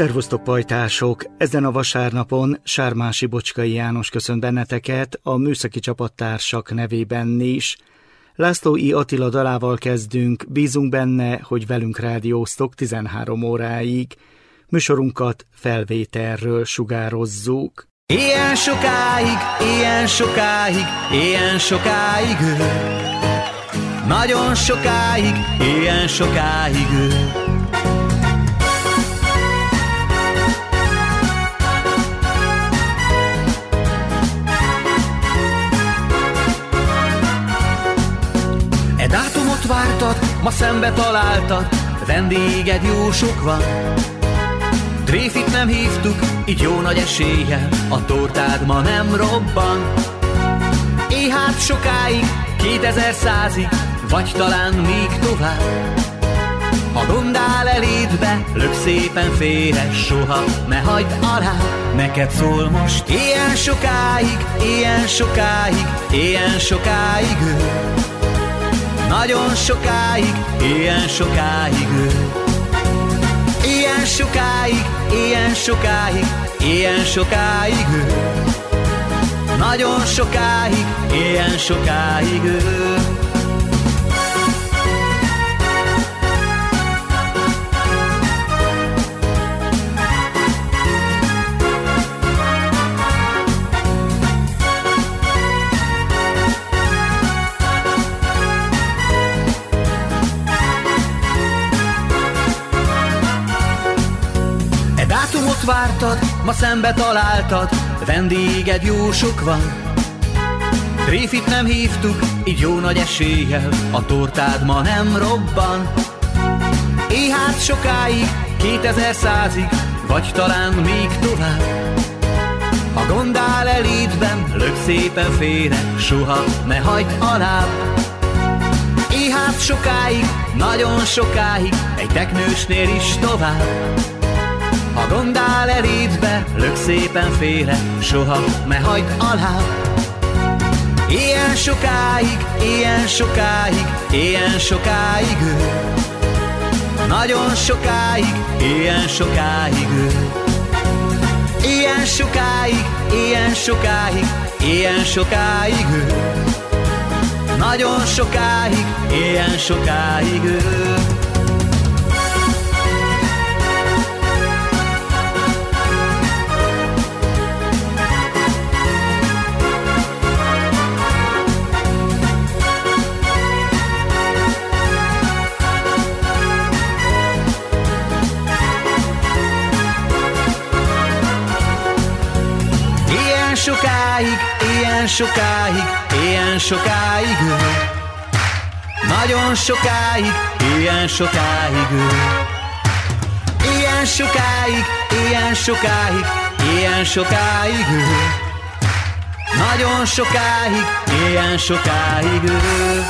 Szervusztok, pajtások! Ezen a vasárnapon Sármási Bocskai János köszönt benneteket a műszaki csapattársak nevében is. László I. Attila dalával kezdünk, bízunk benne, hogy velünk rádióztok 13 óráig. Műsorunkat felvételről sugározzuk. Ilyen sokáig, ilyen sokáig, ilyen sokáig ő. Nagyon sokáig, ilyen sokáig ő. E dátumot vártad, ma szembe találtad, vendéged jó sok van. Tréfit nem hívtuk, így jó nagy eséllyel a tortád ma nem robban. Hát sokáig, 2100-ig, vagy talán még tovább. Ha gond áll elédbe, lök szépen félre, soha ne hagyd alá. Neked szól most ilyen sokáig, ilyen sokáig, ilyen sokáig ő. Nagyon sokáig, ilyen sokáig ő. Ilyen sokáig, ilyen sokáig, ilyen sokáig ő. Nagyon sokáig, ilyen sokáig ő. Vártad, ma szembe találtad, vendéged jó sok van. Tréfit nem hívtuk, így jó nagy eséllyel a tortád ma nem robban. Hát sokáig, 2100-ig, vagy talán még tovább. Ha gond áll elédben, lök szépen félre, soha ne hagyd alá. Hát sokáig, nagyon sokáig, egy teknősnél is tovább. Ha gond áll elédbe, lök szépen félre, soha ne hagyd alá. Ilyen sokáig, ilyen sokáig, ilyen sokáig ő. Nagyon sokáig, ilyen sokáig ő. Ilyen sokáig, ilyen sokáig, ilyen sokáig ő. Nagyon sokáig, ilyen sokáig ő. Sokáig, ilyen sokáig, ilyen sokáig ő. Nagyon sokáig, ilyen sokáig ő. Ilyen sokáig, ilyen sokáig, ilyen sokáig ő. Nagyon sokáig, ilyen sokáig ő.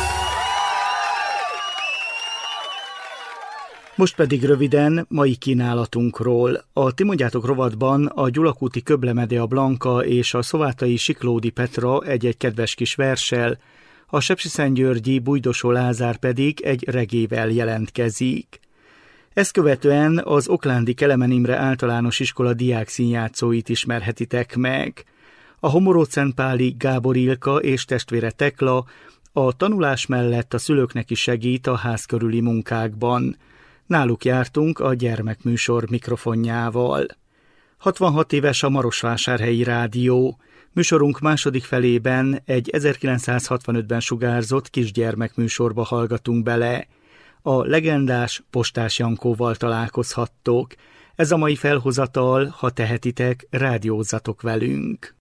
Most pedig röviden mai kínálatunkról. A Ti mondjátok rovatban a Gyulakúti Köble Medea Blanka és a szovátai Siklódi Petra egy-egy kedves kis verssel, a sepsiszentgyörgyi Bújdosó Lázár pedig egy regével jelentkezik. Ezt követően az oklándi Kelemen Imre Általános Iskola diákszínjátszóit ismerhetitek meg. A Homoród-Szentpáli Gábor Ilka és testvére Tekla a tanulás mellett a szülőknek is segít a ház körüli munkákban. Náluk jártunk a gyermekműsor mikrofonjával. 66 éves a Marosvásárhelyi Rádió. Műsorunk második felében egy 1965-ben sugárzott kisgyermekműsorba hallgatunk bele. A legendás Postás Jankóval találkozhattok. Ez a mai felhozatal, ha tehetitek, rádiózzatok velünk.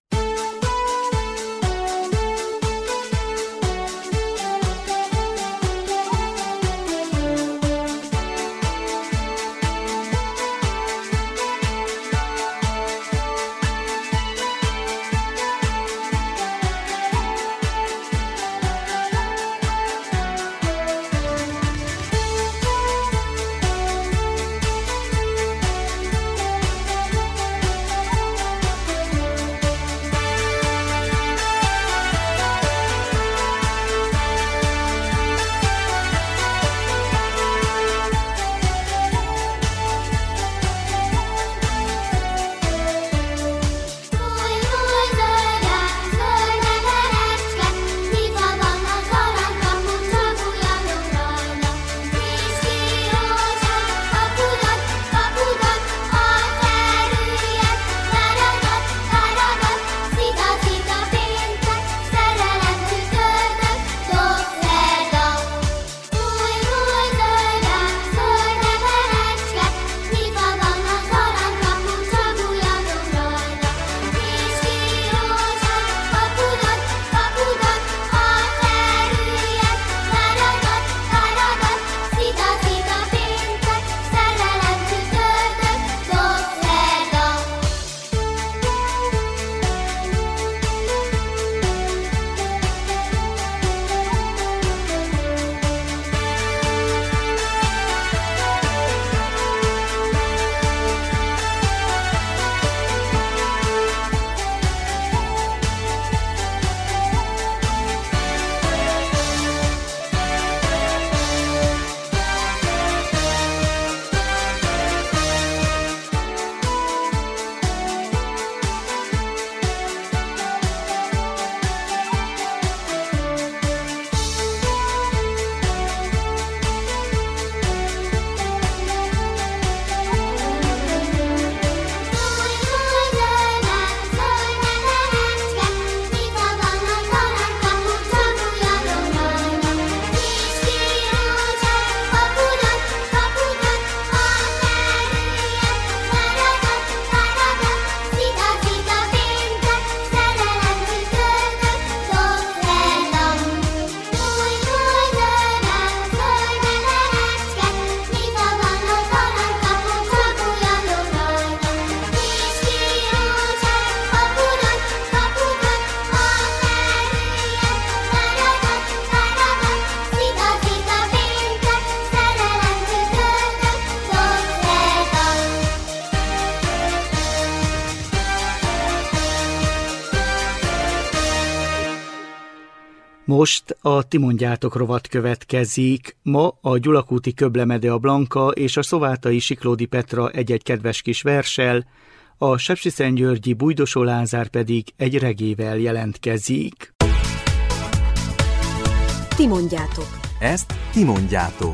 Most a Ti mondjátok rovat következik. Ma a Gyulakúti Köblemede a Blanka és a szovátai Siklódi Petra egy-egy kedves kis verssel, a sepsiszentgyörgyi Bújdosó Lázár pedig egy regével jelentkezik. Ti mondjátok. Ezt ti mondjátok.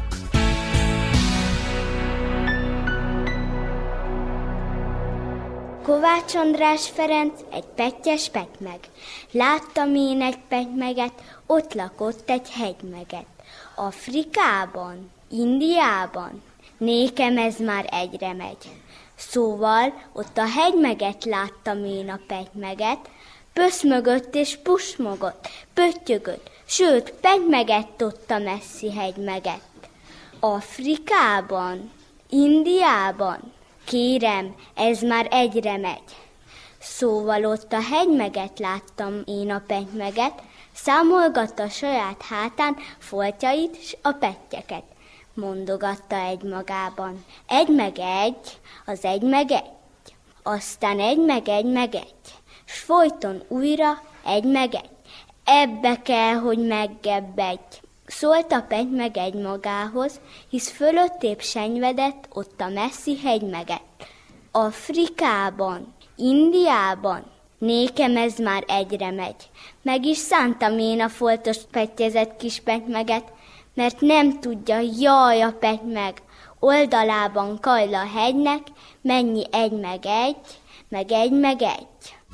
Kovács András Ferenc egy pettyes petymeg. Láttam én egy petymeget, ott lakott egy hegymeget. Afrikában, Indiában, nékem ez már egyre megy. Szóval ott a hegymeget láttam én a petymeget, pöszmögött és pusmogott, pöttyögött, sőt, petymegett ott a messzi hegymeget. Afrikában, Indiában, kérem, ez már egyre megy. Szóval ott a hegymeget láttam én a petymeget, számolgatta saját hátán foltjait s a pettyeket. Mondogatta egymagában, egy meg egy, az egy meg egy, aztán egy meg egy meg egy, s folyton újra egy meg egy. Ebbe kell, hogy meggebbedj. Szólt a petymeg egy magához, hisz fölöttébb senyvedett ott a messzi hegymeget. Afrikában, Indiában, nékem ez már egyre megy. Meg is szántam én a foltos pettyezett kis petymeget, mert nem tudja, jaj a petymeg, oldalában kajl a hegynek, mennyi egy meg egy, meg egy meg egy.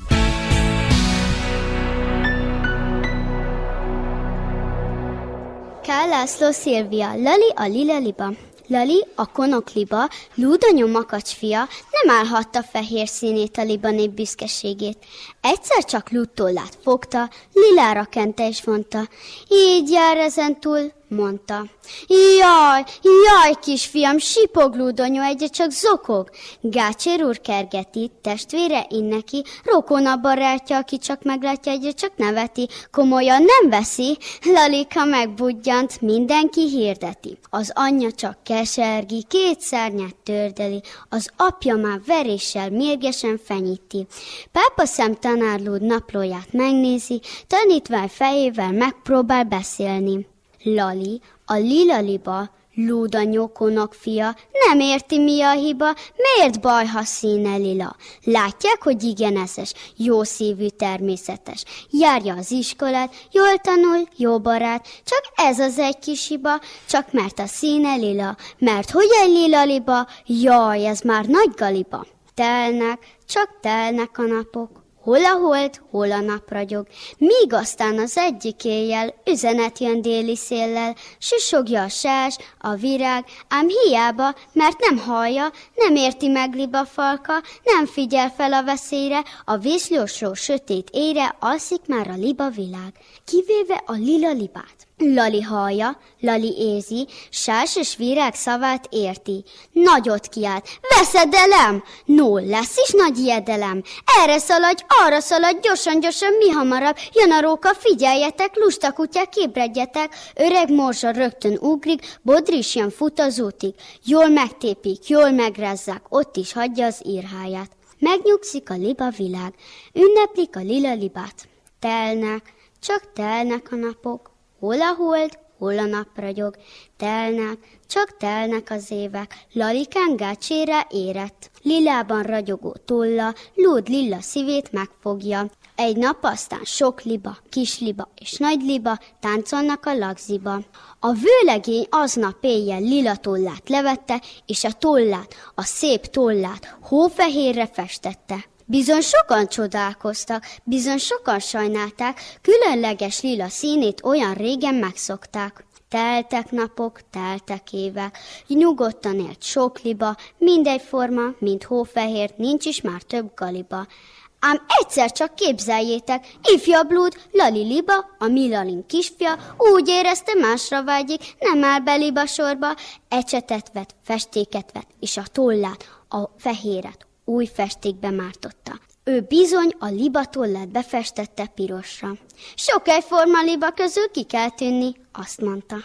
K. László Szilvia, Lali a lila liba. Lali, a konokliba, Lúdonyó makacs fia, nem állhatta fehér színét a libanép büszkeségét. Egyszer csak lúdtollát fogta, lilára kente és mondta. Így jár ezentúl, mondta. Jaj, kisfiam, sipog Lúdonyó, egyre csak zokog. Gácsér úr kergeti, testvére inneki, rokon a barátja, aki csak meglátja, egyre csak neveti. Komolyan nem veszi, Lalika megbudjant, mindenki hirdeti. Az anyja csak kesergi, két szárnyát tördeli, az apja már veréssel mérgesen fenyíti. Pápa szem tanárlúd naplóját megnézi, tanítvány fejével megpróbál beszélni. Lali, a lila liba, Lúdanyó konokfia, nem érti, mi a hiba, miért baj, ha színe lila. Látják, hogy igen eszes, jó szívű, természetes. Járja az iskolát, jól tanul, jó barát, csak ez az egy kis hiba, csak mert a színe lila. Mert hogy egy lila liba, jaj, ez már nagy galiba. Telnek, csak telnek a napok. Hol a hold, hol a nap ragyog, míg aztán az egyik éjjel üzenet jön déli széllel, susogja a sás, a virág, ám hiába, mert nem hallja, nem érti meg libafalka, nem figyel fel a veszélyre, a vízlósról sötét ére alszik már a liba világ, kivéve a lila libát. Lali hallja, Lali érzi, sás és virág szavát érti. Nagyot kiált, veszedelem! No, lesz is nagy ijedelem. Erre szaladj, arra szaladj, gyorsan, mi hamarabb. Jön a róka, figyeljetek, lusta kutyák, ébredjetek. Öreg morzsa rögtön ugrik, Bodris jön, fut az útig. Jól megtépik, jól megrázzák, ott is hagyja az írháját. Megnyugszik a liba világ, ünneplik a lila libát. Telnek, csak telnek a napok. Hol a hold, hol a nap ragyog, telnek, csak telnek az évek, Lalikán gácsére érett. Lilában ragyogó tolla, Lúd lila szívét megfogja. Egy nap aztán sok liba, kis liba és nagy liba táncolnak a lagziba. A vőlegény aznap éjjel lila tollát levette, és a tollát, a szép tollát hófehérre festette. Bizony sokan csodálkoztak, bizony sokan sajnálták, különleges lila színét olyan régen megszokták. Teltek napok, teltek évek, nyugodtan élt sok liba, mindegyforma, mint hófehér, nincs is már több galiba. Ám egyszer csak képzeljétek, ifjabb Lúd, Lali liba, a mi Lalin kisfia, úgy érezte, másra vágyik, nem áll be liba sorba, ecsetet vett, festéket vett, és a tollát, a fehéret új festékbe mártotta. Ő bizony a liba tollát befestette pirosra. Sok egyforma liba közül ki kell tűnni, azt mondta.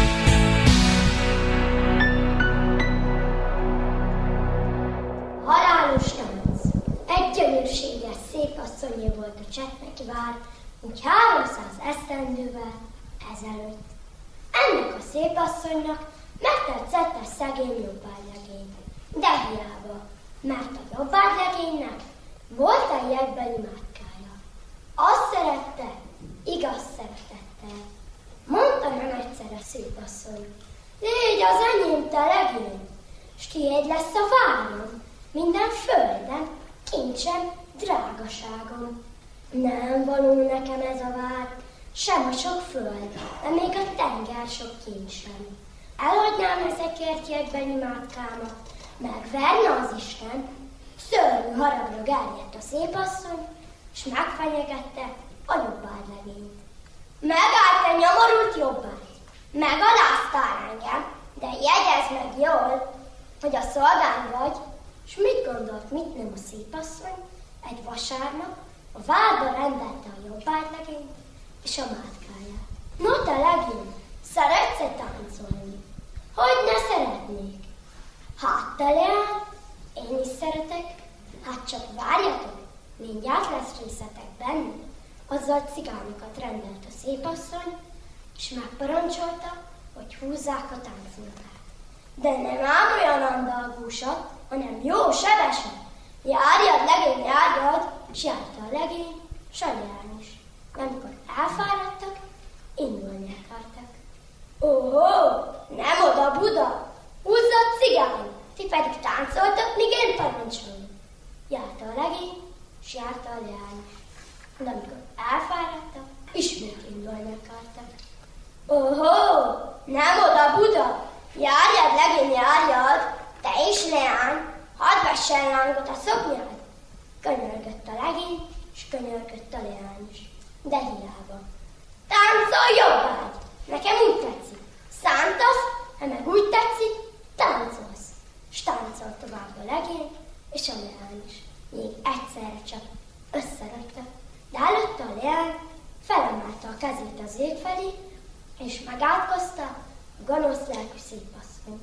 Halálos tánc. Egy gyönyörséges szép asszonyé volt a csetneki vár, úgy 300 esztendővel, ezelőtt. Ennek a szép asszonynak megtetszett a szegény jobbágylegény. De hiába, mert a jobbágylegénynek volt egy jegbeli mátkája. Azt szerette, igaz szeretettel. Mondta nem egyszer a szép asszony: légy az enyém, te legény, s tiéd lesz a várom, minden földem, kincsem, drágaságom. Nem való nekem ez a vár, sem a sok föld, de még a tenger sok kincs sem. Elhagynám ezekért jegbeli mátkámat, megverne az Isten. Szörnyű haragra gerjedt a szép asszony, s megfenyegette a jobbágylegényt. Megállt a nyomorult jobbágy, megaláztál engem, de jegyezd meg jól, hogy a szolgám vagy, s mit gondolt, mit nem a szép asszony? Egy vasárnap a várba rendelte a jobbágylegényt és a mátkáját. No te legény, szeretsz-e táncolni? Hogy ne szeretnék? Hát te leány, én is szeretek, hát csak várjatok, mindjárt lesz részletek benne. Azzal cigánokat rendelt a szép asszony, és megparancsolta, hogy húzzák a táncmunkát. De nem ám olyan andalgúsat, hanem jó sebesen. Járjad, legény, járjad, s járta a legény, s a leány is. Amikor elfáradtak, indulni akartak. Óhó, nem oda Buda, húzzad cigány, ti pedig táncoltak, míg én parancsolom. Járta a legény, s járta a leány is. De amikor elfáradtak, ismét indulni akartak. Óhó, nem oda Buda, járjad, legény, járjad, te is leány, hadd vessen lángot a szoknyád. Könyörgött a legény, és könyörgött a leány is. De hiába. Táncolj jobbágy, nekem úgy tetszik. Szántasz, ha meg úgy tetszik, táncolsz. S táncol tovább a legény, és a leány is. Még egyszerre csak összerögtek. De előtte a leány felemelte a kezét az ég felé, és megátkozta a gonosz lelkű szép asszonyt.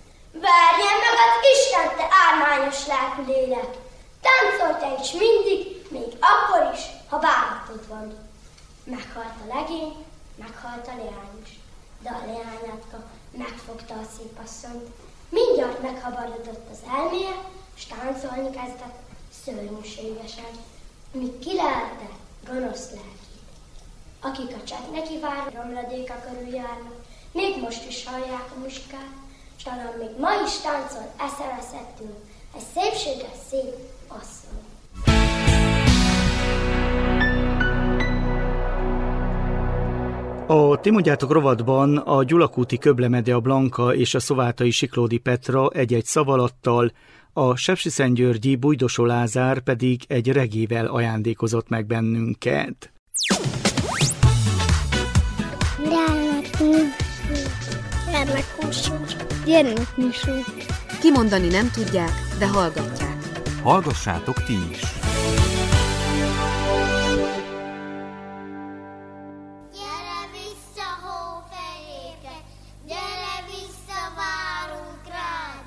Verjen meg az Isten, te ármányos lelkű lélek! Táncolj te is mindig, még akkor is, ha bánatod van. Meghalt a legény, meghalt a leány is. De a leányátka megfogta a szép asszonyt. Mindjárt meghabarodott az elméje, s táncolni kezdett szörnyűségesen, míg kilelte gonosz lelkét. Akik a csat neki vár, romladéka körül járnak, még most is hallják a musikát, s talán még ma is táncol eszettől egy szépséges szép asszony. A Ti mondjátok rovatban a Gyulakúti Köble Medea Blanka és a szovátai Siklódi Petra egy-egy szavallattal, a sepsiszentgyörgyi Bújdosó Lázár pedig egy regével ajándékozott meg bennünket. Gyermekműsor. Kimondani nem tudják, de hallgatják. Hallgassátok ti is! Gyere vissza, hófehérke! Gyere vissza, várunk rád!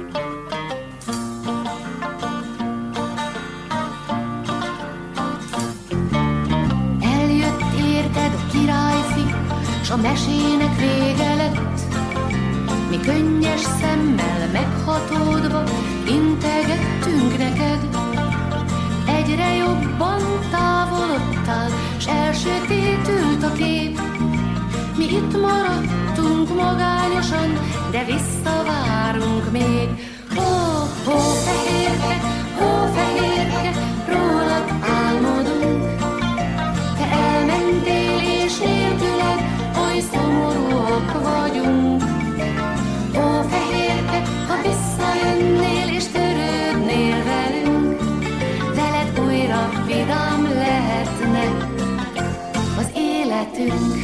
Eljött érted a királyfi, s a mesének vége lett. Mi könnyes szemmel meghatódva integettünk neked. Egyre jobban távolodtál, s elsötétült a kép. Mi itt maradtunk magányosan, de visszavárunk még. Hófehérke, hófehérke, rólad álmodunk. Te elmentél és nélküled oly szomorúak vagyunk. Ó, fehérke, ha visszajönnél és törődnél velünk, veled újra vidám lehetne az életünk.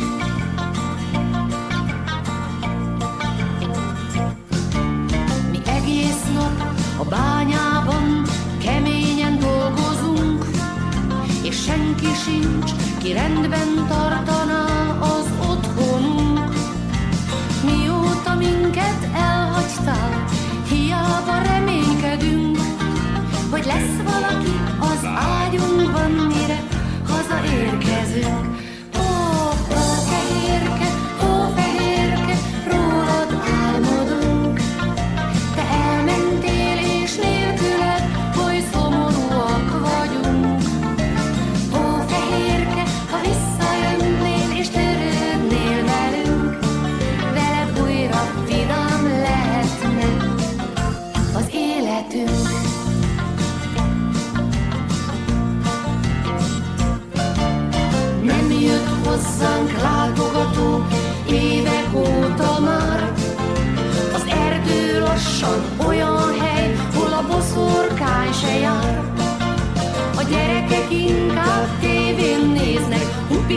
Mi egész nap a bányában keményen dolgozunk, és senki sincs, ki rendben tartaná az otthonunk. Mióta minket elhagytál, hiába reménykedünk, hogy lesz valaki az ágyunkban, mire hazaérkezünk. Ó, fehérke,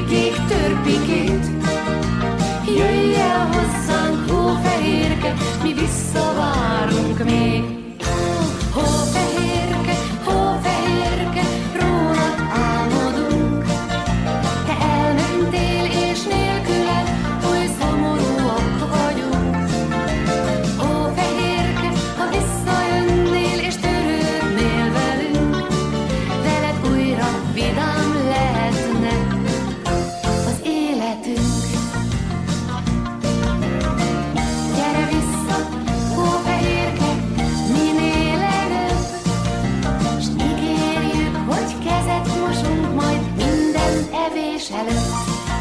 kék törpikét. Jöjj el hozzánk, hófehérke, mi visszavárunk még. Hófehérke, hófehérke, rólad álmodunk. Te elmentél és nélküled oly szomorúak vagyunk. Hófehérke, ha visszajönnél és törődnél velünk, veled újra vidám lehetne az életünk. Gyere vissza, hófehérke, minél előbb, s ígérjük, hogy kezet mosunk majd minden evés előtt.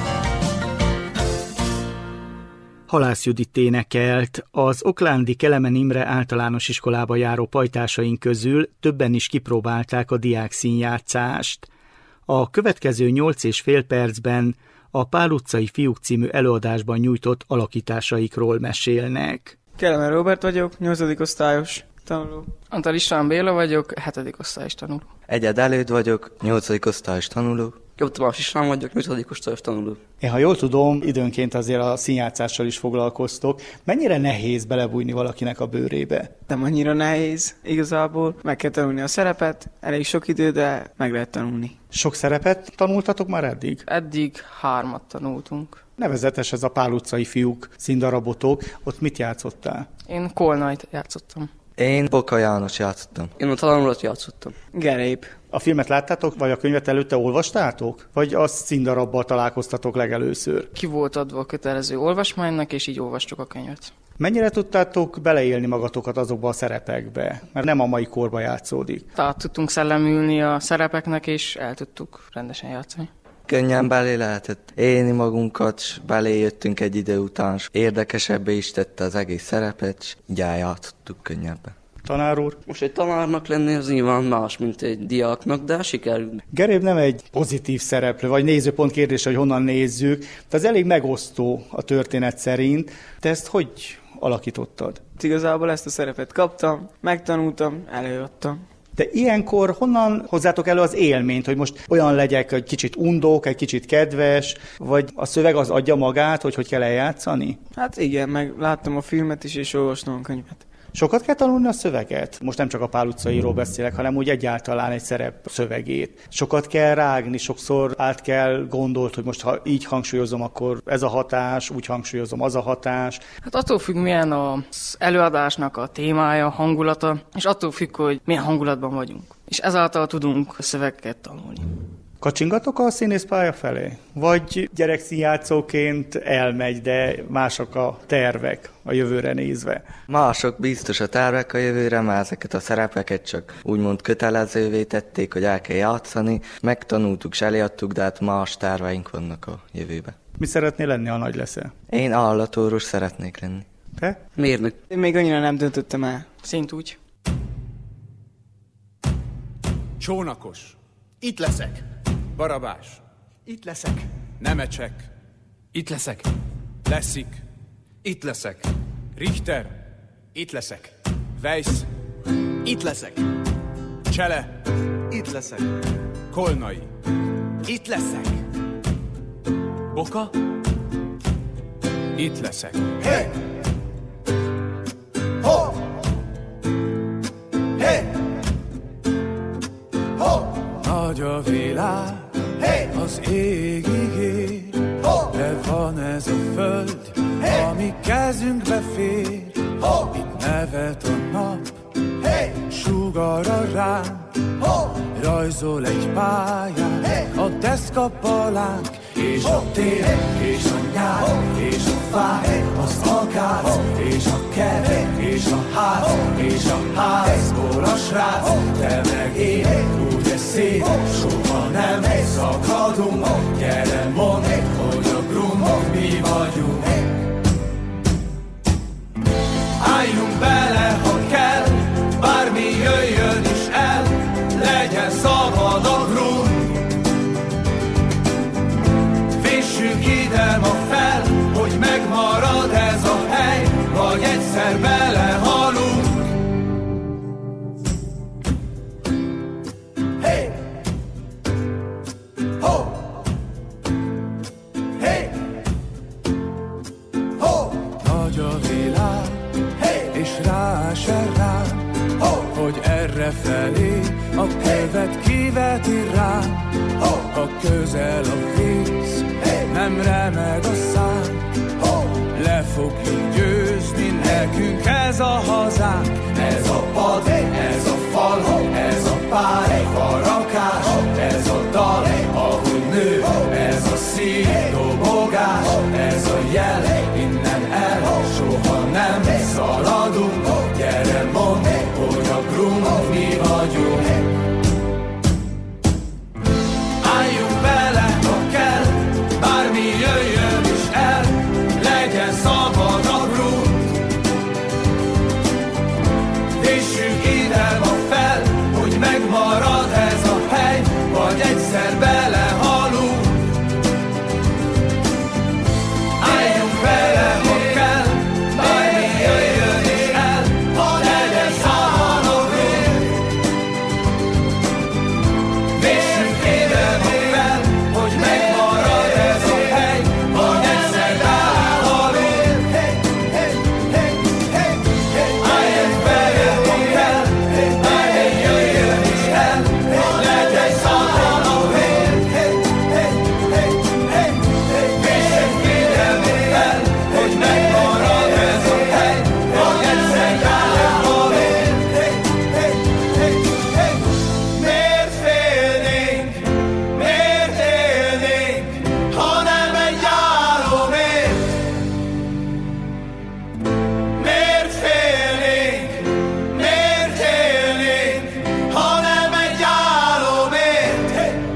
Halász Judit énekelt. Az oklándi Kelemen Imre általános iskolába járó pajtásaink közül többen is kipróbálták a diákszínjátszást. A következő 8,5 percben a Pál utcai fiúk című előadásban nyújtott alakításaikról mesélnek. Kelemen Róbert vagyok, 8. osztályos tanuló. Antal István Béla vagyok, 7. osztályos tanuló. Egyed Előd vagyok, 8. osztályos tanuló. Jobb Tamás István vagyok, 8. osztályos tanuló. Én, ha jól tudom, időnként azért a színjátszással is foglalkoztok. Mennyire nehéz belebújni valakinek a bőrébe? Nem annyira nehéz, igazából. Meg kell tanulni a szerepet, elég sok idő, de meg lehet tanulni. Sok szerepet tanultatok már eddig? Eddig 3 tanultunk. Nevezetes ez a Pál utcai fiúk színdarabotok. Ott mit játszottál? Én Kolnait játszottam. Én Boka János játszottam. Én a tanulat játszottam. Gerép. A filmet láttátok, vagy a könyvet előtte olvastátok? Vagy a színdarabbal találkoztatok legelőször? Ki volt adva a kötelező olvasmánynak, és így olvastuk a könyvet. Mennyire tudtátok beleélni magatokat azokba a szerepekbe? Mert nem a mai korban játszódik. Tehát tudtunk szellemülni a szerepeknek, és el tudtuk rendesen játszani. Könnyen belé lehetett élni magunkat, s belé jöttünk egy idő után, s érdekesebbé is tette az egész szerepet, s így eljátszottuk könnyebben. Tanár úr? Most egy tanárnak lenni az nyilván más, mint egy diáknak, de sikerül. Gerép nem egy pozitív szereplő, vagy nézőpont kérdése, hogy honnan nézzük, de ez elég megosztó a történet szerint. Te ezt hogy alakítottad? Igazából ezt a szerepet kaptam, megtanultam, előadtam. De ilyenkor honnan hozzátok elő az élményt, hogy most olyan legyek, egy kicsit undok, egy kicsit kedves, vagy a szöveg az adja magát, hogy kell eljátszani? Hát igen, meg láttam a filmet is, és olvastam a könyvet. Sokat kell tanulni a szöveget? Most nem csak a Pál utcairól beszélek, hanem úgy egyáltalán egy szerep szövegét. Sokat kell rágni, sokszor át kell gondolt, hogy most ha így hangsúlyozom, akkor ez a hatás, úgy hangsúlyozom, az a hatás. Hát attól függ, milyen az előadásnak a témája, hangulata, és attól függ, hogy milyen hangulatban vagyunk. És ezáltal tudunk a szövegeket tanulni. Kacsingatok a színészpálya felé? Vagy gyerekszínjátszóként elmegy, de mások a tervek a jövőre nézve? Mások biztos a tervek a jövőre, mert ezeket a szerepeket csak úgymond kötelezővé tették, hogy el kell játszani. Megtanultuk, s eljáttuk, de hát más terveink vannak a jövőbe. Mi szeretnél lenni, ha nagy leszel? Én állatorvos szeretnék lenni. Te? Mérnök. Én még annyira nem döntöttem el. Szint úgy. Csónakos. Itt leszek. Barabás. Itt leszek. Nemecsek. Itt leszek. Leszik. Itt leszek. Richter. Itt leszek. Weiss. Itt leszek. Csele. Itt leszek. Kolnai. Itt leszek. Boka. Itt leszek. Hey! Ho! Hey! Ho! Nagy a világ, hey! Az égig ér, ho! De van ez a föld, hey! Ami kezünkbe fér. Ho! Itt nevet a nap, hey! Sugara ránk, ho! Rajzol egy pályát, hey! A deszkapalánk, és ho! a tél, hey! és a nyár, ho! és a fák, hey! az akác, ho! és a kert, hey! és a ház, ho! és a házból a srác, te meg én, úgy eszély, soha nem szakadunk, gyere mondd, hogy a grund mi vagyunk. Álljunk bele, ha kell, bármi jöjjön is el, legyen szabad a grund. Vissük ide ma fel, hogy megmarad ez a hely, vagy egyszer belehalunk. Hey! Ho! csak közel a víz, nem remeg a szám. Le fogjuk győzni, nekünk ez a hazánk. Ez a pad, ez a fal, ez a pár, farakás, ez a dal, ahogy nő, ez a szív, dobogás, ez a jel, innen el, soha nem szaladunk. Gyere, mondd, hogy a grunk mi vagyunk. Álljunk bele, ha kell, bármi jöjjön is el, legyen szabad a grunk. Vissük idem a fel, hogy megmarad ez a hely, vagy egyszer belehalunk. Álljunk bele, ha kell, bármi jöjjön is el, legyen szabad a grunk. Vissük idem a fel, hogy megmarad ez a hely, vagy egyszer belehalunk. Álljunk bele, ha kell, bármi jöjjön is el, legyen szabad a grunk. Vissük idem a fel, hogy megmarad ez a hely, vagy egyszer belehalunk. Miért félnénk, miért élnénk, ha nem egy álomért? Miért félnénk, miért élnénk, ha nem egy álomért?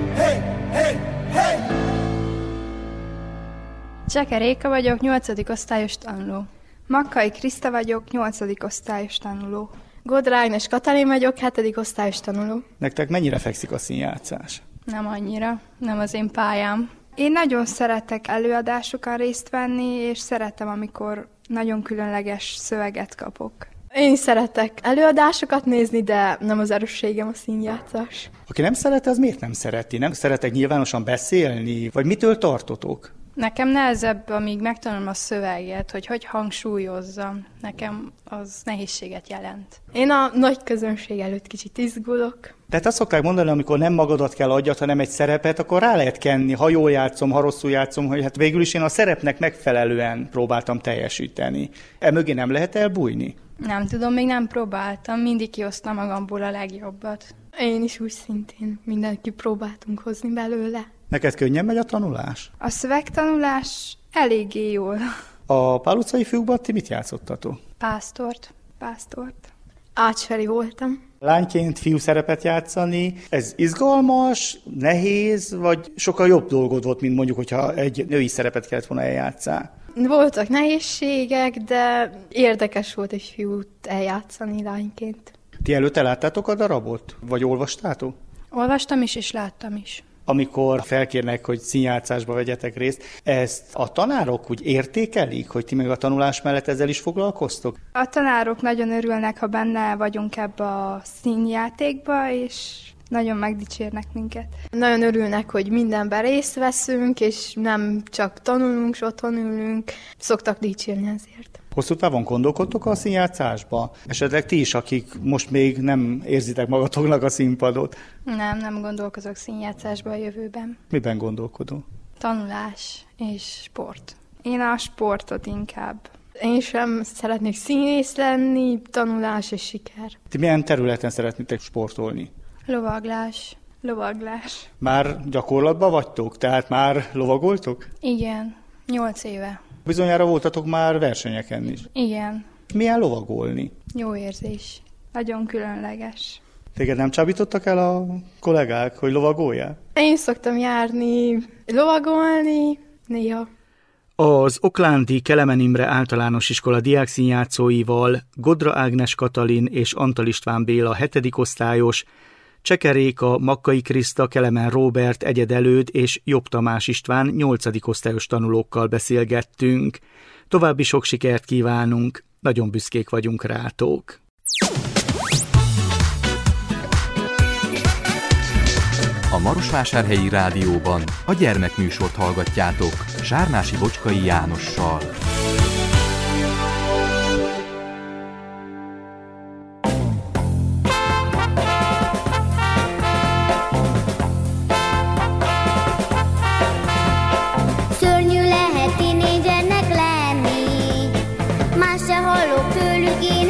Cseke Réka vagyok, 8. osztályos tanuló. Makkai Kriszta vagyok, 8. osztályos tanuló. Godra Ágnes Katalin vagyok, 7. osztályos tanuló. Nektek mennyire fekszik a színjátszás? Nem annyira, nem az én pályám. Én nagyon szeretek előadásokon részt venni, és szeretem, amikor nagyon különleges szöveget kapok. Én is szeretek előadásokat nézni, de nem az erősségem a színjátszás. Aki nem szereti, az miért nem szereti? Nem szeretek nyilvánosan beszélni? Vagy mitől tartotok? Nekem nehezebb, amíg megtanulom a szöveget, hogy hangsúlyozzam. Nekem az nehézséget jelent. Én a nagy közönség előtt kicsit izgulok. Tehát azt szokták mondani, amikor nem magadat kell adjad, hanem egy szerepet, akkor rá lehet kenni, ha jól játszom, ha rosszul játszom, hogy hát végül is én a szerepnek megfelelően próbáltam teljesíteni. Mögé nem lehet elbújni? Nem tudom, még nem próbáltam, mindig kihoztam magamból a legjobbat. Én is úgy szintén, mindenki próbáltunk hozni belőle. Neked könnyen megy a tanulás? A szövegtanulás eléggé jól. A Pál utcai fiúkban ti mit játszottatok? Pásztort. Ácsferi voltam. Lányként fiú szerepet játszani, ez izgalmas, nehéz, vagy sokkal jobb dolgod volt, mint mondjuk, hogyha egy női szerepet kellett volna eljátszani? Voltak nehézségek, de érdekes volt egy fiút eljátszani lányként. Ti előtte láttátok a darabot? Vagy olvastátok? Olvastam is, és láttam is. Amikor felkérnek, hogy színjátszásba vegyetek részt, ezt a tanárok úgy értékelik, hogy ti meg a tanulás mellett ezzel is foglalkoztok? A tanárok nagyon örülnek, ha benne vagyunk ebbe a színjátékba, és nagyon megdicsérnek minket. Nagyon örülnek, hogy mindenben részt veszünk, és nem csak tanulunk, és otthon ülünk. Szoktak dicsérni ezért. Hosszú távon gondolkodtok a színjátszásba? Esetleg ti is, akik most még nem érzitek magatoknak a színpadot? Nem gondolkozok színjátszásba a jövőben. Miben gondolkodol? Tanulás és sport. Én a sportot inkább. Én sem szeretnék színész lenni, tanulás és siker. Ti milyen területen szeretnétek sportolni? Lovaglás. Már gyakorlatban vagytok? Tehát már lovagoltok? Igen, 8 éve. Bizonyára voltatok már versenyeken is. Igen. Milyen lovagolni? Jó érzés. Nagyon különleges. Téged nem csábítottak el a kollégák, hogy lovagoljál? Én szoktam járni, lovagolni, néha. Az oklándi Kelemen Imre általános iskola diákszínjátszóival Godra Ágnes Katalin és Antal István Béla 7. osztályos, Cseke Réka, Makkai Kriszta, Kelemen Róbert, Egyedelőd és Jobb Tamás István 8. osztályos tanulókkal beszélgettünk. További sok sikert kívánunk, nagyon büszkék vagyunk rátok. A Marosvásárhelyi Rádióban a gyermekműsort hallgatjátok Sármási Bocskai Jánossal.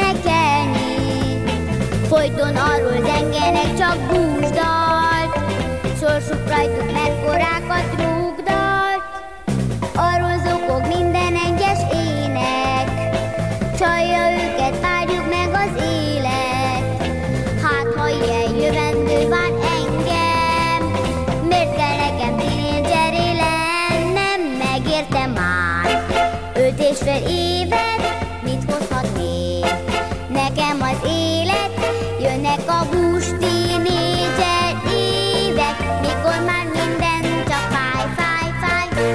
énekelni. Folyton arról zengenek csak búsdalt, sorsuk rajtuk mekkorákat rúgdalt. Arról zokog minden egyes ének, csalja őket, várjuk meg az élet. Hát ha ilyen jövendő vár engem, miért kell nekem tínédzseré lennem? Megértem már 5,5 évet, mit hozhat még nekem az élet? Jönnek a bús tínédzser évek, mikor már minden csak fáj, fáj, fáj.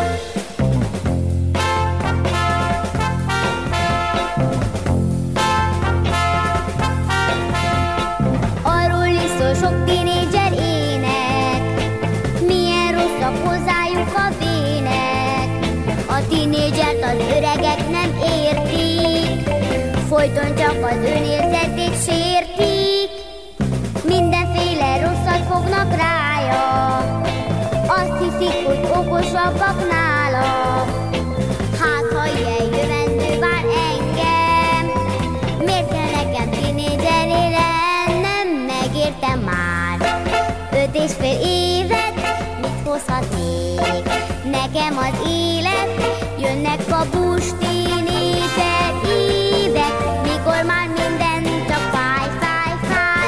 Arról is szól sok tínédzser ének, milyen rosszak hozzájuk a vének. A tínédzsert az öregek nem értik, folyton csak az önérzetét sértik. Mindenféle rosszat fognak rája, azt hiszik, hogy okosabbak nála. Hát ha ilyen jövendő vár engem, miért kell nekem tínédzseré lennem? Megértem már 5,5 évet, mit hozhat még nekem az élet? Jönnek a bús tínédzser évek, mikor már minden csak fáj, fáj, fáj.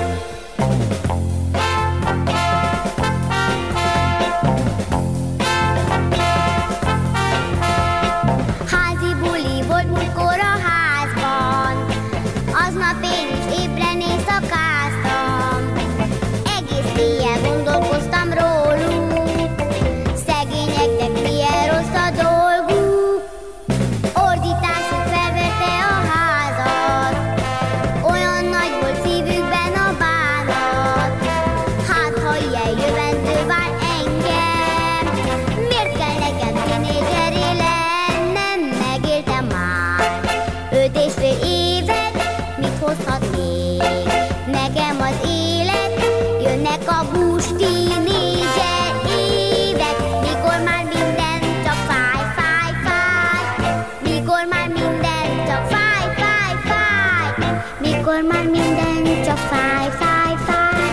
Házi buli volt múltkor a házban, aznap én is ébren éjszakáztam. Egész éjjel gondolkoztam róluk, szegényeknek milyen rossz a dolguk. Ordításuk felverte a házat, olyan nagy volt szívükben a bánat. Hát ha ilyen jövendő vár engem, miért kell nekem tínédzseré lennem? Megéltem már 5,5 évet, mit hozhat még nekem az élet? Jönnek a bús tínédzser évek, mikor már minden csak fáj, fáj, fáj. Mikor már minden csak fáj, fáj, fáj. Mikor már minden csak fáj, fáj, fáj.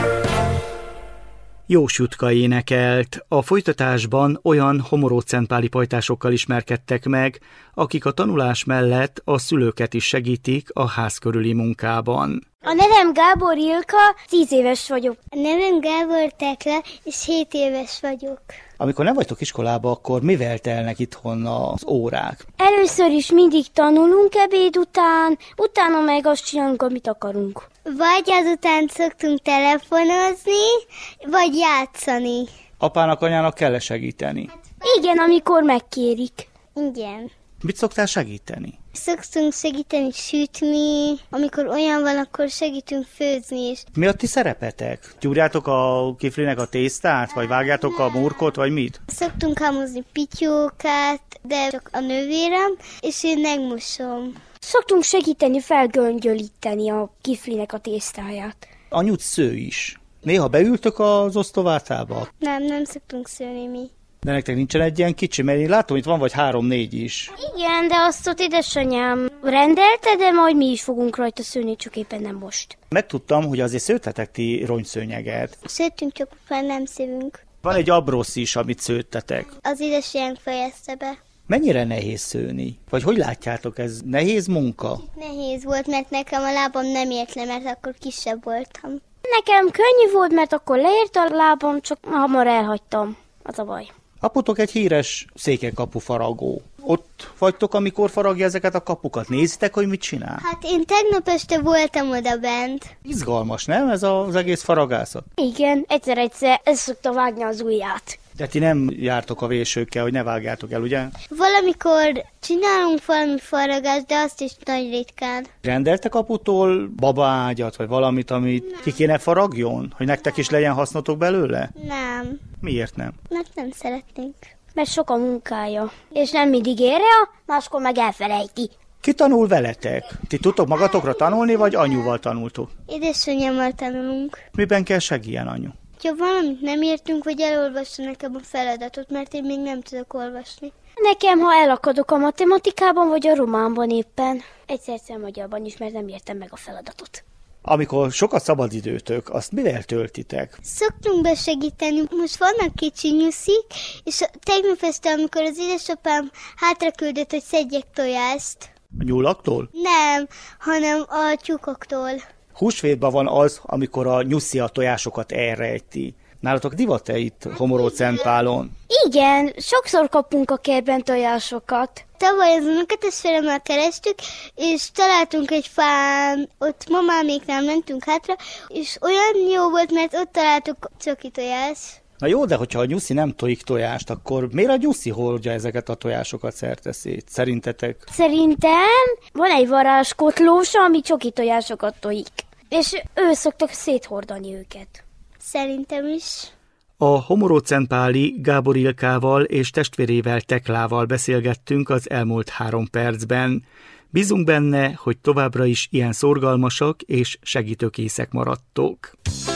Jós Jutka énekelt. A folytatásban olyan homoródszentpáli pajtásokkal ismerkedtek meg, akik a tanulás mellett a szülőket is segítik a ház körüli munkában. A nevem Gábor Ilka, 10 éves vagyok. A nevem Gábor Tekla, és 7 éves vagyok. Amikor nem vagytok iskolába, akkor mivel telnek itthon az órák? Először is mindig tanulunk ebéd után, utána meg azt csinálunk, amit akarunk. Vagy azután szoktunk telefonozni, vagy játszani. Apának, anyának kell segíteni? Igen, amikor megkérik. Igen. Mit szoktál segíteni? Szoktunk segíteni sütni, amikor olyan van, akkor segítünk főzni is. Mi a ti szerepetek? Gyúrjátok a kiflinek a tésztát, vagy vágjátok a murkot, vagy mit? Szoktunk hamozni pityókát, de csak a nővérem, és én megmosom. Szoktunk segíteni felgöngyölíteni a kiflinek a tésztáját. Anyud sző is. Néha beültök az osztovácába? Nem szoktunk szőni mi. De nektek nincsen egy ilyen kicsi, mert én látom, itt van vagy 3-4 is. Igen, de azt ott édesanyám rendelte, de majd mi is fogunk rajta szőni, csak éppen nem most. Megtudtam, hogy azért szőttetek ti rongyszőnyeget. Szőttünk, csak már nem szívünk. Van egy abrosz is, amit szőttetek. Az édesanyánk fejezte be. Mennyire nehéz szőni? Vagy hogy látjátok, ez nehéz munka? Nehéz volt, mert nekem a lábam nem ért le, mert akkor kisebb voltam. Nekem könnyű volt, mert akkor leért a lábam, csak hamar elhagytam. Az a baj. Aputok egy híres székelykapu faragó. Ott vagytok, amikor faragja ezeket a kapukat? Nézitek, hogy mit csinál? Hát én tegnap este voltam oda bent. Izgalmas, nem? Ez az egész faragászat. Igen, egyszer ez szokta vágni az ujját. De ti nem jártok a vésőkkel, hogy ne vágjátok el, ugye? Valamikor csinálunk valami faragást, de azt is nagy ritkán. Rendeltek aputól babaágyat, vagy valamit, amit ki kéne faragjon? Hogy nektek is legyen hasznotok belőle? Nem. Miért nem? Mert nem szeretnénk. Mert sok a munkája. És nem mindig érje, máskor meg elfelejti. Ki tanul veletek? Ti tudtok magatokra tanulni, vagy anyuval tanultok? Édesanyámmal tanulunk. Miben kell segítsen anyu? Ha valamit nem értünk, vagy elolvassa nekem a feladatot, mert én még nem tudok olvasni. Nekem, ha elakadok a matematikában vagy a románban éppen. Egyszer magyarban is, mert nem értem meg a feladatot. Amikor sok a szabadidőtök, azt mivel töltitek? Szoktunk besegíteni. Most vannak kicsi nyuszik, és tegnap este, amikor az édesapám hátra küldött, hogy szedjek tojást. A nyulaktól? Nem, hanem a tyúkoktól. Húsvétban van az, amikor a nyuszi a tojásokat elrejti. Nálatok divat-e itt Homoród-Szentpálon? Igen, sokszor kapunk a kertben tojásokat. Tavaly az unokatestvéremmel kerestük, és találtunk egy fán, ott mamáméknál mentünk hátra, és olyan jó volt, mert ott találtuk coki tojás. Na jó, de hogyha a nyuszi nem tojik tojást, akkor miért a nyuszi hordja ezeket a tojásokat szerte szét? Szerintetek? Szerintem van egy varázskotlósa, ami csoki tojásokat tojik. És ő szoktak széthordani őket. Szerintem is. A Homoród-Szentpáli Gábor Ilkával és testvérével Teklával beszélgettünk az elmúlt 3 percben. Bízunk benne, hogy továbbra is ilyen szorgalmasak és segítőkészek maradtok.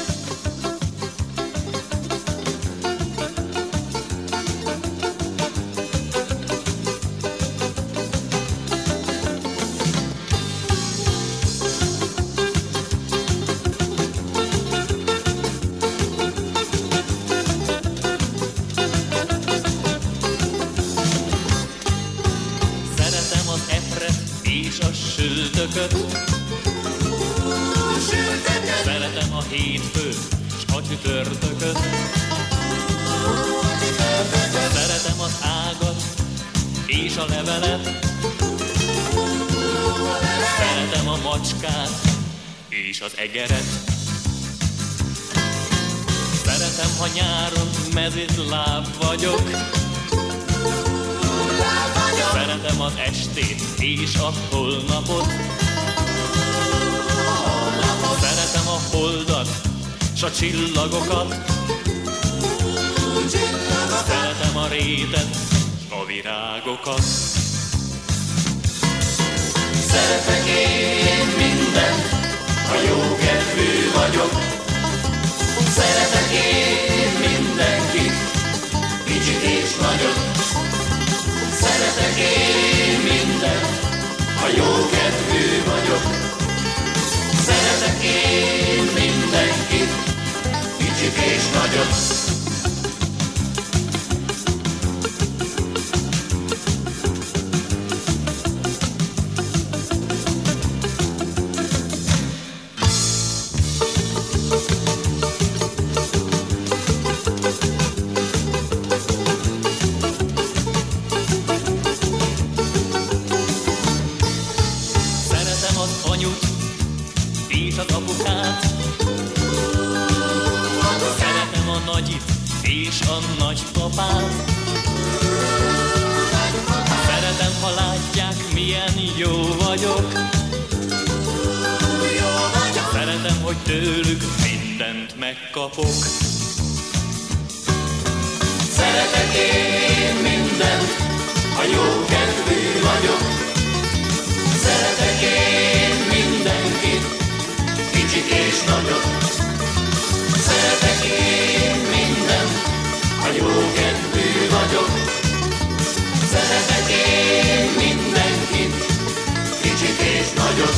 Szeretem a hétfőt, s a csütörtököt. Szeretem az ágat és a levelet. Szeretem a macskát és az egeret. Szeretem, ha nyáron mezitláb vagyok. Szeretem az estét és a holnapot. Szeretem a holdat s a csillagokat. Szeretem a rétet, a virágokat. Szeretek én mindent, ha jókedvű vagyok. Szeretek én mindenkit, kicsit és nagyot. Szeretek én mindent, ha jókedvű vagyok. Szeretek én mindenkit, kicsit és nagyot. Szeretem, ha látják, milyen jó vagyok. Szeretem, hogy tőlük mindent megkapok. Szeretek én mindent, ha jókedvű vagyok. Szeretek én mindenkit, kicsit és nagyot. Szeretek én mindent, ha jókedvű vagyok. Szeretek én mindenkit, kicsit és nagyot.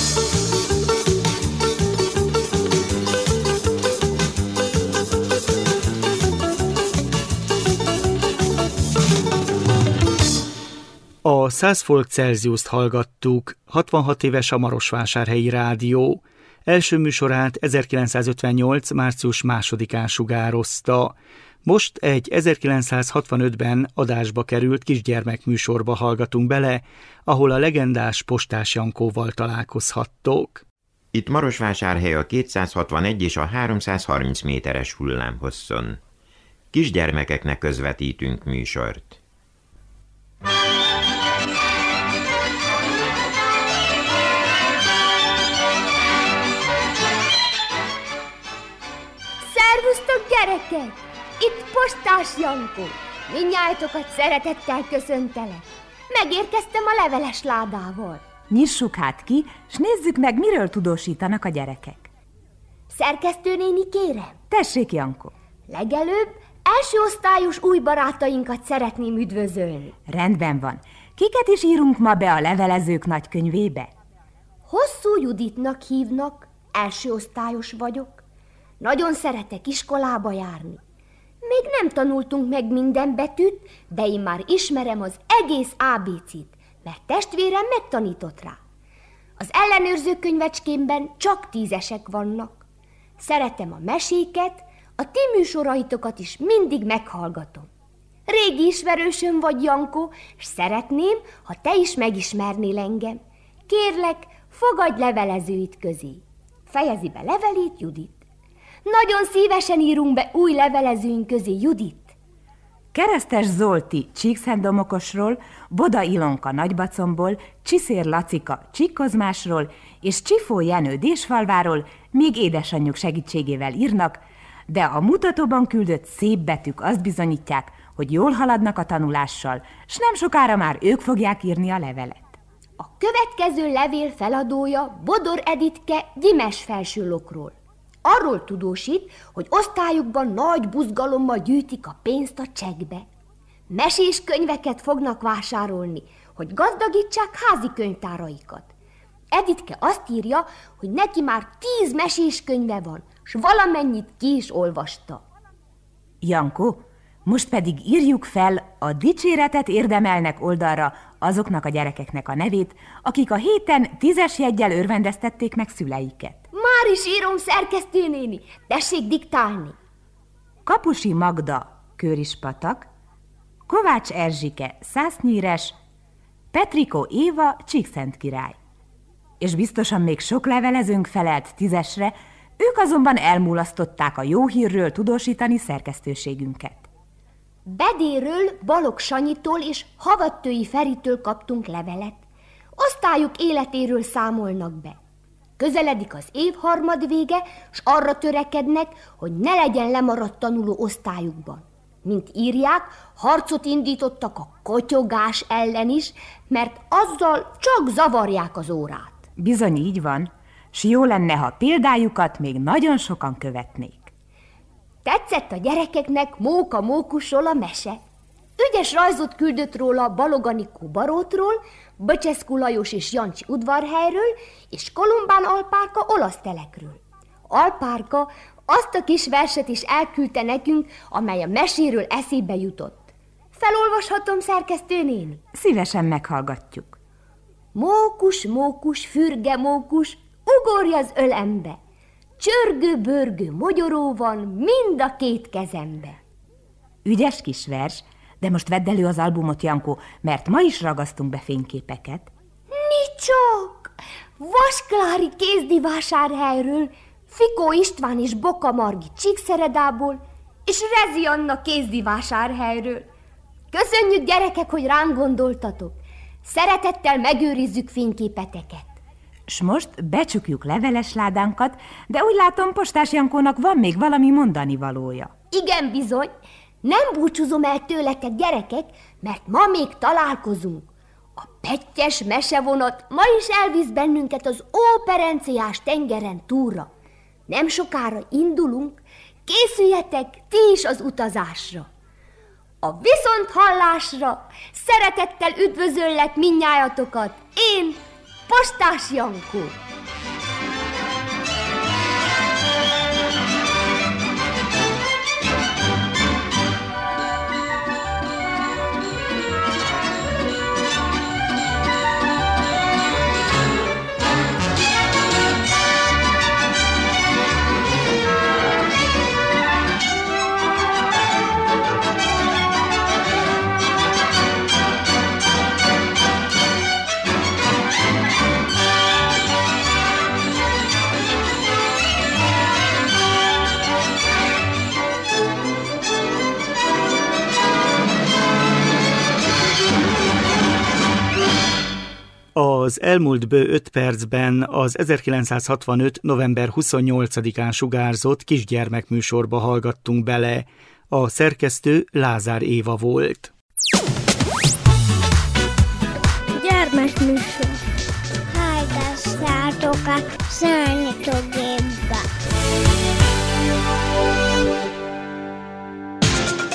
A 100 volt Celsiust hallgattuk, 66 éves a Marosvásárhelyi Rádió. Első műsorát 1958. március 2-án sugározta. Most egy 1965-ben adásba került kisgyermekműsorba hallgatunk bele, ahol a legendás Postás Jankóval találkozhattok. Itt Marosvásárhely a 261 és a 330 méteres hullámhosszon. Kisgyermekeknek közvetítünk műsort. Szervusztok, gyerekek! Itt Postás Jankó. Mindnyájatokat szeretettel köszöntelek. Megérkeztem a leveles ládával. Nyissuk hát ki, s nézzük meg, miről tudósítanak a gyerekek. Szerkesztő néni, kérem. Tessék, Jankó. Legelőbb első osztályos új barátainkat szeretném üdvözölni. Rendben van. Kiket is írunk ma be a levelezők nagykönyvébe? Hosszú Juditnak hívnak, első osztályos vagyok. Nagyon szeretek iskolába járni. Még nem tanultunk meg minden betűt, de én már ismerem az egész ABC-t, mert testvérem megtanított rá. Az ellenőrző könyvecskémben csak 10-esek vannak. Szeretem a meséket, a ti műsoraitokat is mindig meghallgatom. Régi ismerősöm vagy, Jankó, és szeretném, ha te is megismernél engem. Kérlek, fogadj levelezőit közé. Fejezi be levelét Judit. Nagyon szívesen írunk be új levelezőink közé, Judit. Keresztes Zolti Csíkszentdomokosról, Boda Ilonka Nagybacomból, Csiszér Lacika Csíkkozmásról és Csifó Jenő Désfalváról még édesanyjuk segítségével írnak, de a mutatóban küldött szép betűk azt bizonyítják, hogy jól haladnak a tanulással, s nem sokára már ők fogják írni a levelet. A következő levél feladója Bodor Editke Gyimes Felsőlokról. Arról tudósít, hogy osztályukban nagy buzgalommal gyűjtik a pénzt a csekkbe. Mesés könyveket fognak vásárolni, hogy gazdagítsák házi könyvtáraikat. Editke azt írja, hogy neki már 10 mesés könyve van, s valamennyit ki is olvasta. Jankó, most pedig írjuk fel a dicséretet érdemelnek oldalra azoknak a gyerekeknek a nevét, akik a héten 10-es jeggyel örvendeztették meg szüleiket. Már is írom, szerkesztőnéni, tessék diktálni. Kapusi Magda, Kőrispatak, Kovács Erzsike, Szásznyíres, Petrikó Éva, Csíkszentkirály. És biztosan még sok levelezőnk felelt 10-esre, ők azonban elmulasztották a jó hírről tudósítani szerkesztőségünket. Bedéről, Balogh Sanyitól és Havattői Feritől kaptunk levelet. Osztályuk életéről számolnak be. Közeledik az év harmadvége, s arra törekednek, hogy ne legyen lemaradt tanuló osztályukban. Mint írják, harcot indítottak a kotyogás ellen is, mert azzal csak zavarják az órát. Bizony így van, s jó lenne, ha példájukat még nagyon sokan követnék. Tetszett a gyerekeknek Móka Mókusról a mese. Ügyes rajzot küldött róla Balog Anikó Barótról, Böcseszkú Lajos és Jancsi udvarhelyről, és Kolumbán Alpárka olasz telekről. Alpárka azt a kis verset is elküldte nekünk, amely a meséről eszébe jutott. Felolvashatom, szerkesztőnéni? Szívesen meghallgatjuk. Mókus, mókus, fürge mókus, ugorj az ölembe. Csörgő-börgő mogyoró van mind a két kezembe. Ügyes kis vers, de most vedd elő az albumot, Jankó, mert ma is ragasztunk be fényképeket. Nicsok! Vasklári Kézdivásárhelyről, Fikó István és Boka Margit Csíkszeredából, és Rezi Anna Kézdivásárhelyről. Köszönjük, gyerekek, hogy ránk gondoltatok. Szeretettel megőrizzük fényképeteket. S most becsukjuk leveles ládánkat, de úgy látom, Postás Jankónak van még valami mondani valója. Igen, bizony. Nem búcsúzom el tőletek, gyerekek, mert ma még találkozunk. A pettyes mesevonat ma is elvisz bennünket az Óperenciás tengeren túlra. Nem sokára indulunk, készüljetek ti is az utazásra. A viszonthallásra szeretettel üdvözöllek mindnyájatokat, én, Postás Jankó. Az elmúlt bő 5 percben az 1965. november 28-án sugárzott kisgyermekműsorba hallgattunk bele. A szerkesztő Lázár Éva volt. Gyermekműsor. Hallgassátok a Számítógépbe.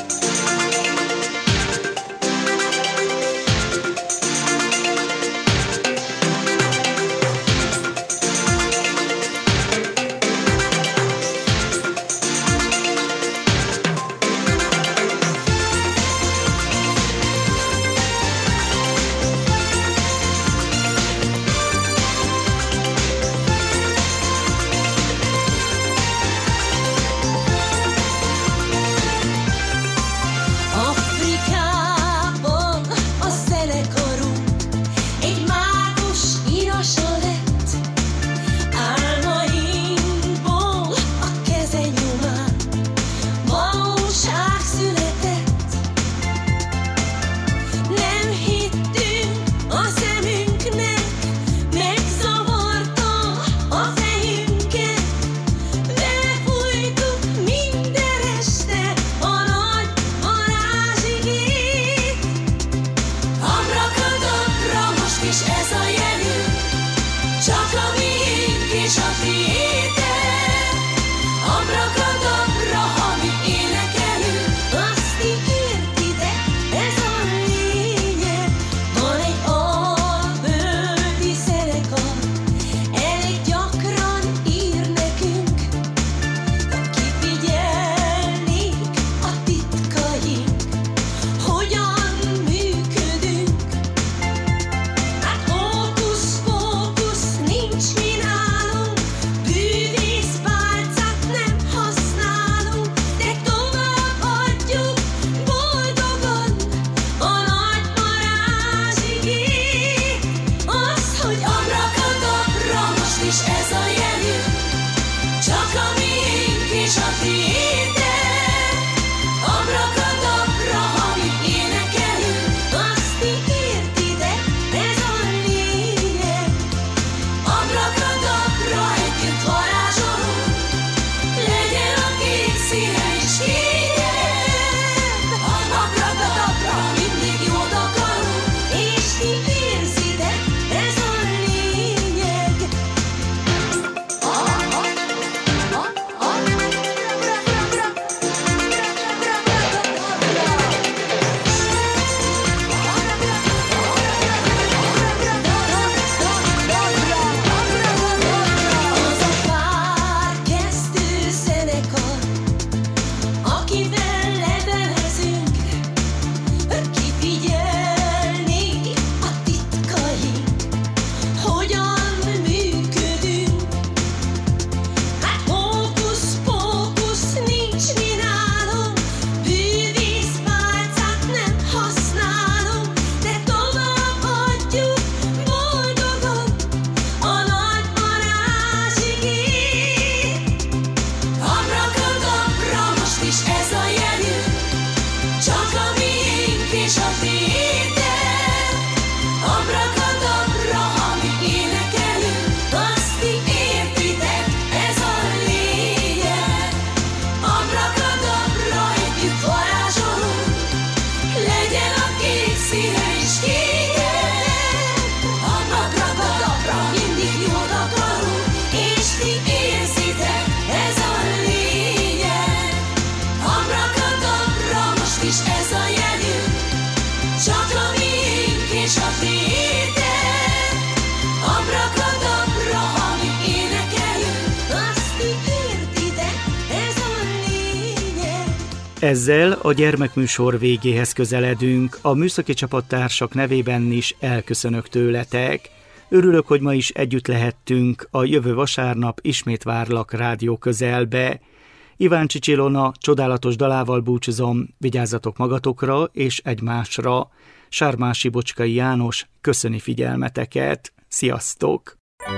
most is ez a jelünk, csak a miénk és a tiétek. Abrakadabra, amit énekelünk, azt értitek, ez a lényeg. Ezzel a gyermekműsor végéhez közeledünk, a műszaki csapattársak nevében is elköszönök tőletek. Örülök, hogy ma is együtt lehettünk, a jövő vasárnap ismét várlak rádió közelbe. Iván Csicsilona csodálatos dalával búcsúzom, vigyázzatok magatokra és egymásra. Sármási Bocskai János köszöni figyelmeteket. Sziasztok!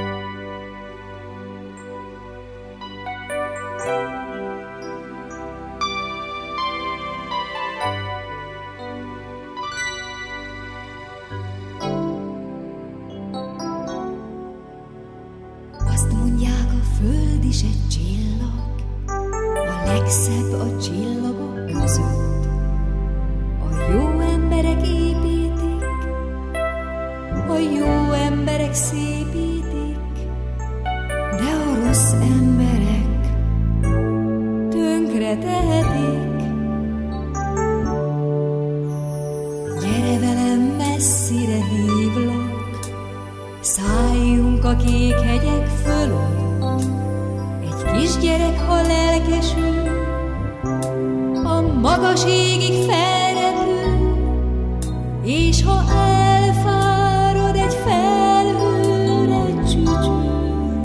Azt mondják, a föld is egy csillag, a legszebb a csillagok között. A jó emberek építik, a jó emberek szépítik, de a rossz emberek tönkre tehetik. Gyere velem, messzire hívlak, szálljunk a kék hegyek fölött. Egy kisgyerek, ha lelkesül, a magas égig felrepül, és ha elfárad, egy felhőre csücsül.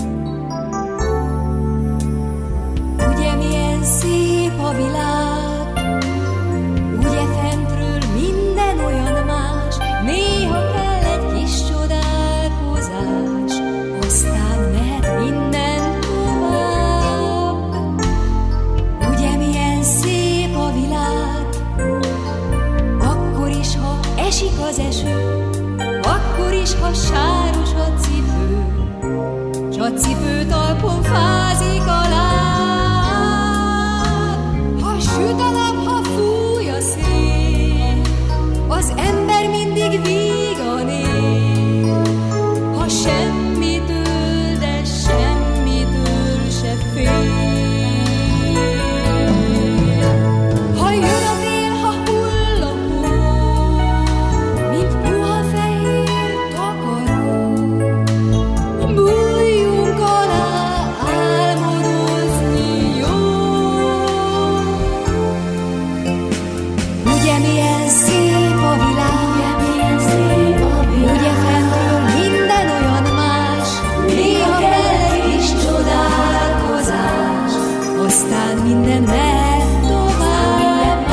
Ugye milyen szép a világ, ugye fentről minden olyan más, néha kell egy kis csodálkozás, aztán mehet minden tovább. Ugye milyen szép a világ, akkor is, ha esik az eső, akkor is, ha sáros a cipő, s a cipő talpon fázik a láb. Ha süt a nap, ha fúj a szél, az ember mindig vígan él. Ha semmitől, de semmitől se fél. Ha jön a tél, ha hull a hó, mint puha fehér takaró, bújjunk alá, álmodozni jó. Ugye milyen szép a világ, ugye fentről minden olyan más, néha kell is csodálkozás, aztán minden mehet tovább.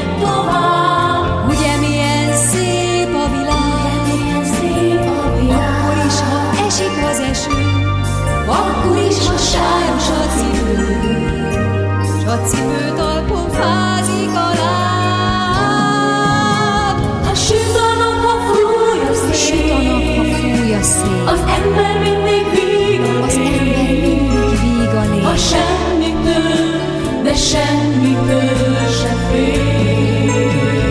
Ugye milyen szép a világ, akkor is, ha esik az eső, akkor is, ha sáros a cipő, s a cipő talpon fázik a láb. Ha süt a nap, ha fúj a szél, az ember mindig vígan él. Ha semmitől, de semmitől se fél.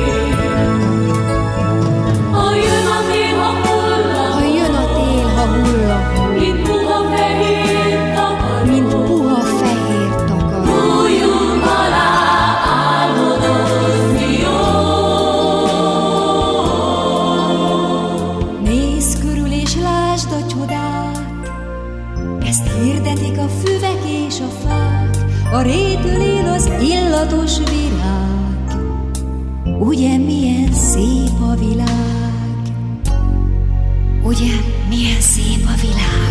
Ha jön a tél, ha hull a hó, mint puha fehér takaró, bújjunk alá, álmodozni jó. Nézz körül és lásd a csodát, ezt hirdetik a füvek és a fák, a rétől él az illatos virág. Ugye milyen szép a világ, ugye milyen szép a világ.